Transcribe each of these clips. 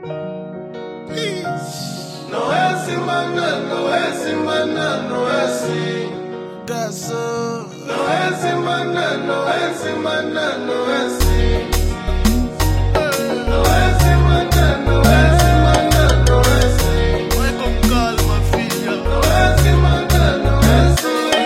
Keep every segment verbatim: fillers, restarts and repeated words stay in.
No es semana, no es semana, no es caso. No es semana, no es semana, no es. No es semana, no es semana, no es. Vai com calma, filha. No es semana, no es.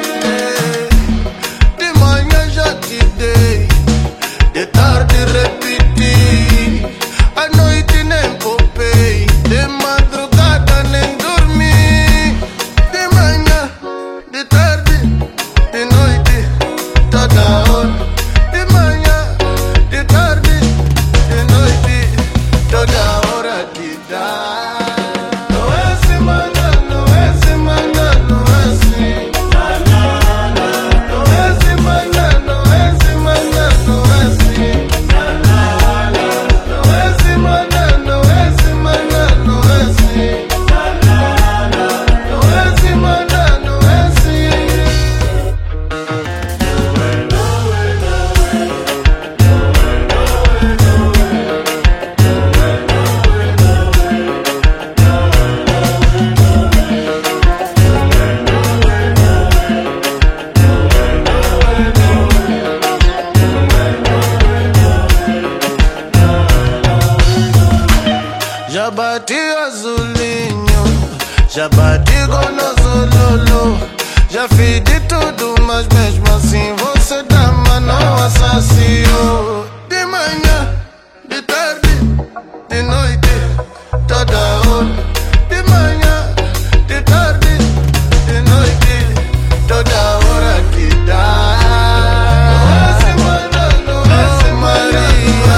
De manhã já te dei, de tarde repeti, à noite nem popei, de madrugada nem dormi. De manhã, de tarde, de noite, toda hora. De manhã, de tarde, de noite, toda hora te dá. Não é semana, não é semana, não é assim. Não é semana, não é semana, não é assim. Não é semana, não é semana, não é assim. Não é semana, não é assim. Já bati azulinho, já bati golozololo, já fiz de tudo, mas mesmo assim você dama não assassiou. De manhã, de tarde, de noite, toda hora. De manhã, de tarde, de noite, toda hora te dá. Não é semana, não é semana,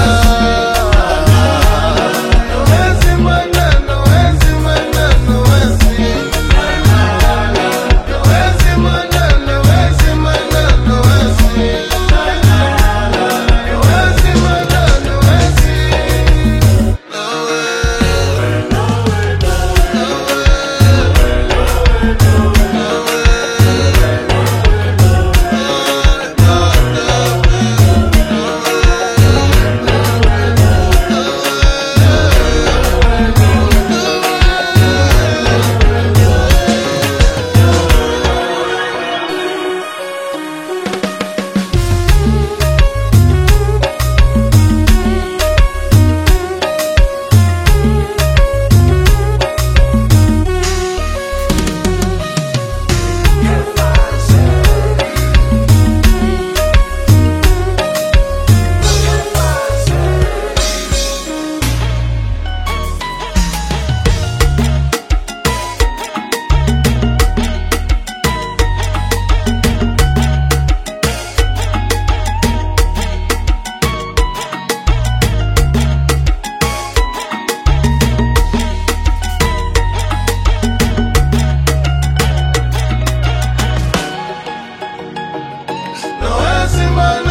não é semana, não é semana, não é assim. Não é semana, não é semana, não é assim. Não é semana, não é assim. Não é, não é, não é semana.